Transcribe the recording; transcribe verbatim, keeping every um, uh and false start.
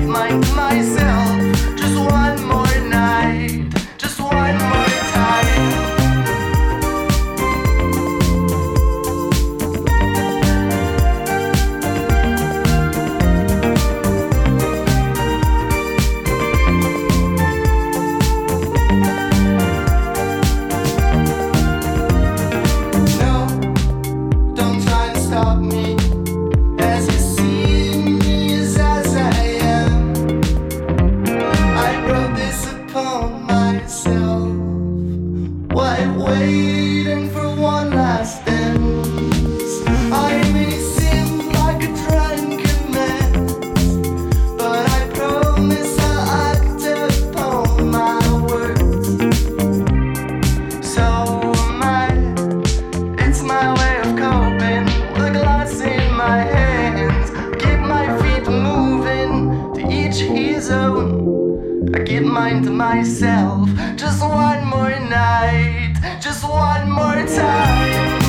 mine to myself. Just one more night, just one more time. No, don't try and stop me. As you see me as, as I am, I brought this upon myself. Why waiting for one last dance? I may seem like a drunken man, but I promise I'll act upon my words. So my, it's my way of coping with a glass in my hands. Keep my feet moving, to each his own. I give mine to myself. Just one more night, just one more time.